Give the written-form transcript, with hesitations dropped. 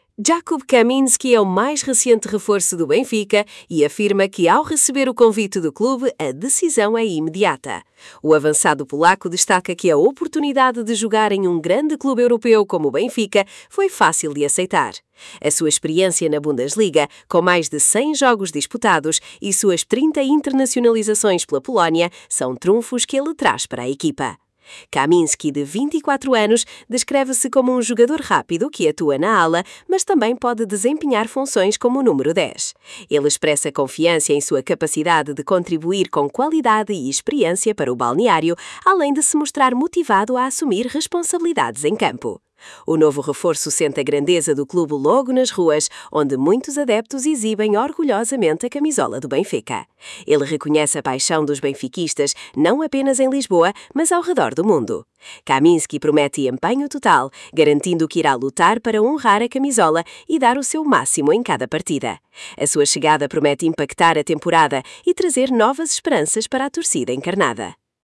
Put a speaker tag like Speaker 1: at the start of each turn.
Speaker 1: Jakub Kaminski é o mais recente reforço do Benfica e afirma que, ao receber o convite do clube, a decisão é imediata. O avançado polaco destaca que a oportunidade de jogar em um grande clube europeu como o Benfica foi fácil de aceitar. A sua experiência na Bundesliga, com mais de 100 jogos disputados e suas 30 internacionalizações pela Polónia, são trunfos que ele traz para a equipa. Kaminski, de 24 anos, descreve-se como um jogador rápido que atua na ala, mas também pode desempenhar funções como o número 10. Ele expressa confiança em sua capacidade de contribuir com qualidade e experiência para o balneário, além de se mostrar motivado a assumir responsabilidades em campo. O novo reforço sente a grandeza do clube logo nas ruas, onde muitos adeptos exibem orgulhosamente a camisola do Benfica. Ele reconhece a paixão dos benfiquistas não apenas em Lisboa, mas ao redor do mundo. Kaminski promete empenho total, garantindo que irá lutar para honrar a camisola e dar o seu máximo em cada partida. A sua chegada promete impactar a temporada e trazer novas esperanças para a torcida encarnada.